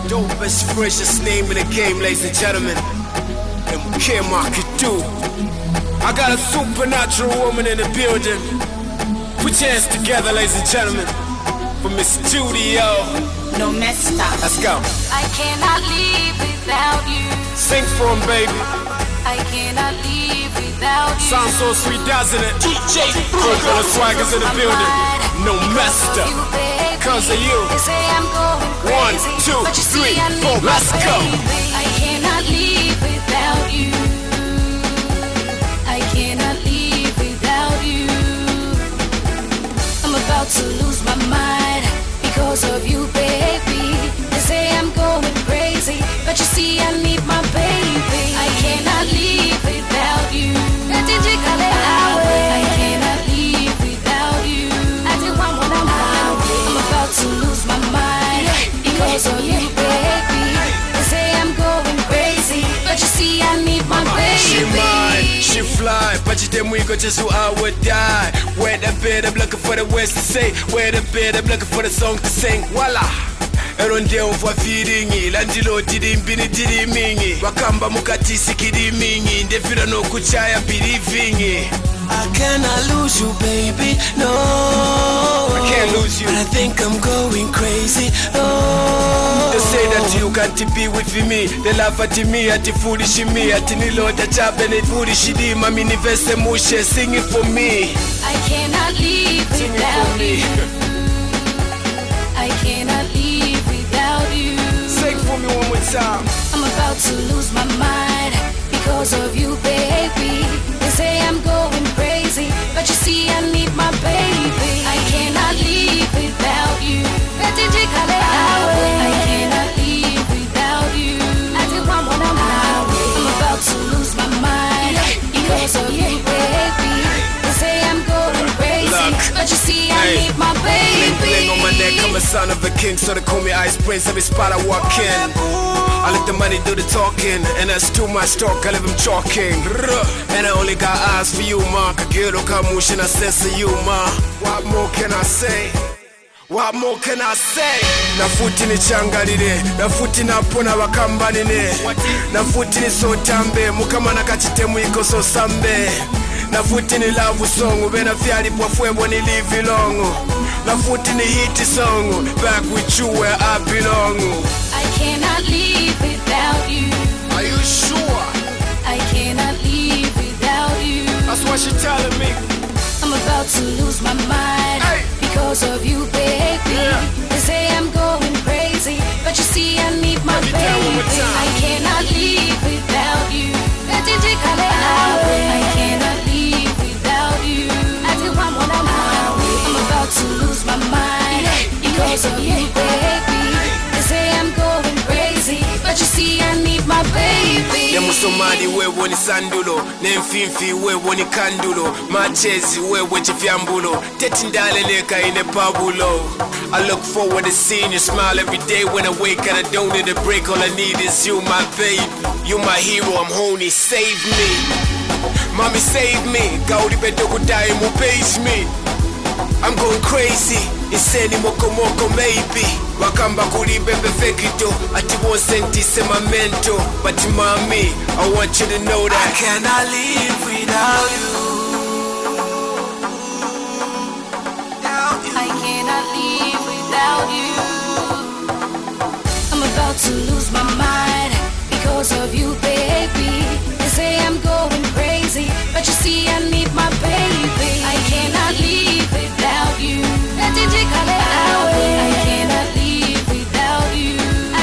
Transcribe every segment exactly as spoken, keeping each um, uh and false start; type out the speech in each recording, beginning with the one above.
Dopest, freshest name in the game, ladies and gentlemen. And K-Mark it do. I got a supernatural woman in the building. Put your hands together, ladies and gentlemen, for Miss Studio. No messed up. Let's go. I cannot live without you. Sing for him, baby. I cannot live without you. Sounds so sweet, doesn't it? D J Full full of swaggers in the building. No messed up. Cause of you. They say I'm going crazy, One, two, but you see, three, I need four. my Let's go. baby. I cannot live without you. I cannot live without you. I'm about to lose my mind because of you, baby. They say I'm going crazy, but you see I need my baby. I cannot live without you. I cannot live without you. I'm about to lose my mind because of you, baby. They say I'm going crazy, but you see I need my baby. She mine, she fly, but you them we go just who I would die. Where the bed, I'm looking for the words to say. Where the bed, I'm looking for the song to sing. Voila. Eronde umva feelingi landilo didi mbini didi mingi wakamba mukatisi kidi mingi ndefira no kuchaya believing. I cannot lose you, baby, no. I can't lose you. But I think I'm going crazy, oh. They say that you can't be with me. They laugh at me, at the foolish me, at the nilo the job and the foolish di mami nivese mushe. Sing it for me. I cannot live Sing it without for me. you. I cannot live without you. Sing for me one more time. I'm about to lose my mind because of you, baby. They say I'm going crazy, but you see I need my baby. I cannot live without you. I cannot live without you. I'm about to lose my mind because of you, baby. They say I'm going crazy, Look, but you see I hey, need my bling bling on my neck, baby. I'm a son of a king, so they call me Ice Prince. Every spot I walk in, I let the money do the talking, and that's too much talk, I leave him talking. And I only got eyes for you, ma. Kagero kamushin, I sense of you, ma. What more can I say? What more can I say? Nafuti ni changalire, nafuti napona wakambanine, nafuti ni sotambe, mukama nakachitemu iko so sambe. Nafuti ni love song, bena fyali po fwebo ni live long. Nafuti ni hit song, back with you where I belong. I cannot live without you. Are you sure? I cannot live without you. That's what she telling me. I'm about to lose my mind Hey. because of you, baby. Yeah. They say I'm going crazy, but you see I need my Break it baby. down one more time. I cannot live without you. I cannot live without you. I'm about to lose my mind because of you, baby. They say I'm going crazy, but you see I need my baby. Ya musomali wewe ni sandulo, nemfimfi wewe ni kandulo, machezi wewe chifyambulo, tetindaleleka ine pabulo. I look forward to seeing you smile every day when I wake and I don't need a break. All I need is you, my babe. You my hero, I'm horny, save me. Mommy save me, gaudi beto kudai mu page me. I'm going crazy, insane moko moko maybe. Wakamba kulibe perfecto, ati wonse ntise mamento. But mommy, I want you to know that I cannot live without you. I cannot live without you. I'm about to lose my mind because of you, baby. They say I'm going crazy, but you see I need my baby. I cannot live without you. I cannot live without you.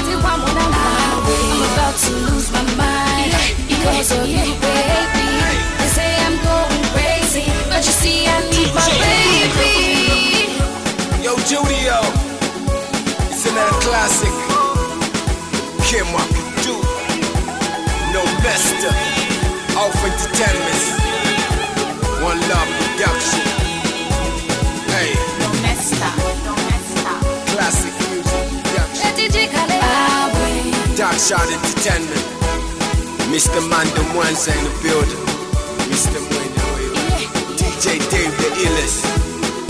I'm about to lose my mind because of you, baby. They say I'm going crazy, but you see I need my baby. Yo, Judio, it's another classic. Came up, do no best. Alpha Entertainment, One Love Production. Hey, No messed up. No messed up. classic music production. Dark Shot Entertainment. Mister Mando Mwanza in the building. Mister Mwendo, D J Dave the illest.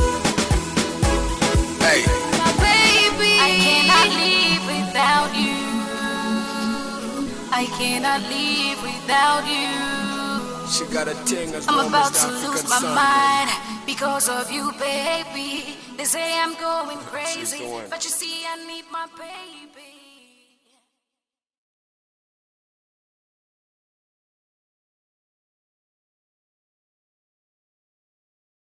Hey. My baby, I cannot live without you. I cannot live without you. She got a thing as I'm warm about as to the African lose my sun. mind because of you, baby. They say I'm going She's crazy, the one. but you see I need my baby.